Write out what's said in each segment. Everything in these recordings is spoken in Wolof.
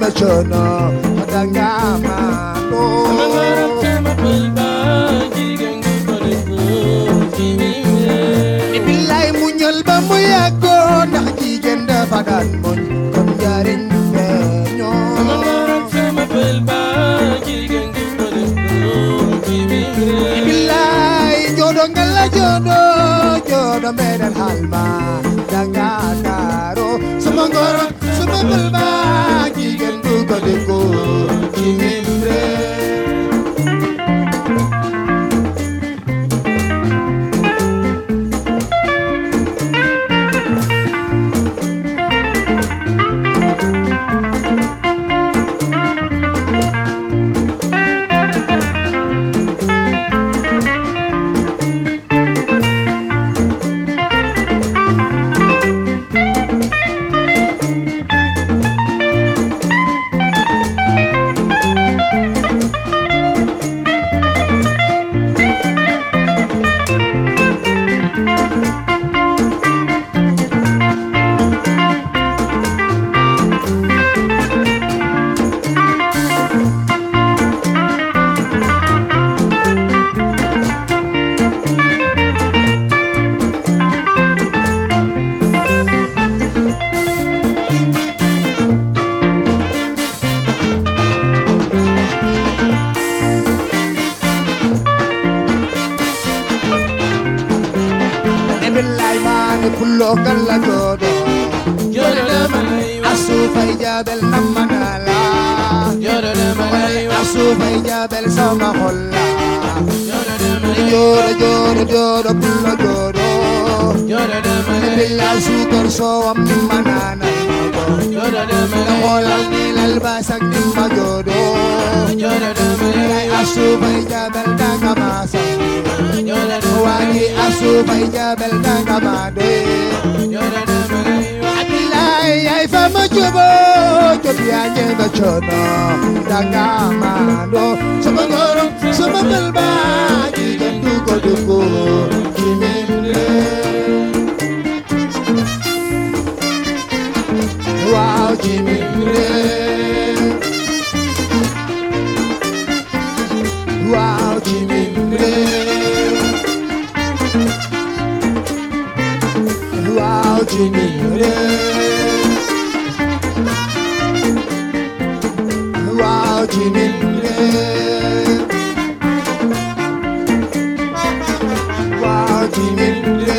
chono madanga mando billahi muñal ba mu yàggo ndax jigéen dafa daan moñ kon jariñ feeño billahi jodo ngala jodo meden halma danga karo sama ngoro sama belba jigéen du ko déggo jigéen re pullo kala jodo jodo asu fay jabel namanala asu fay jabel sama holla jodo pullo jodo billa sukar so am manana holla nilal basak dimma jodo asu fay jabel dagamasa wani asu fay jabel dagamade abilai ay fama jobo jobianye bachono dagamado sama goro sama belba jigendu koduko kimimre wow kimimre wow kimimre wow kimimre wow kimimre wow kimimre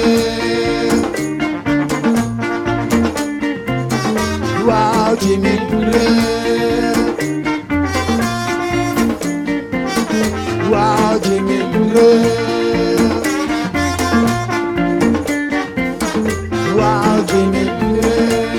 wow kimimre wow kimimre wow kimimre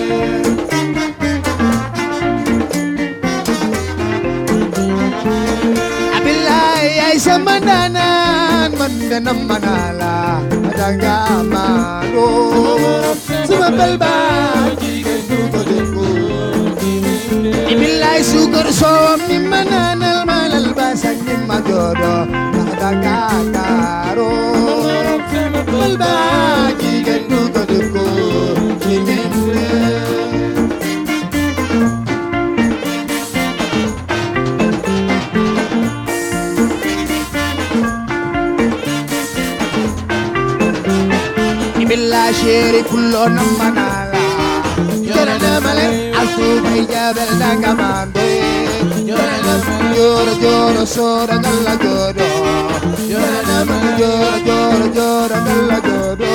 abilai ay samananan mandanam manala adanga mano sumabelba jigendu kodeko abilai sugar so mi mananal malal basang ni majodo adanga karo belba jigendu kodeko kimimre billa sheri kullo namanala jorana male asu bay jabel dagamando joro sora galla jodo jorana male joro galla jodo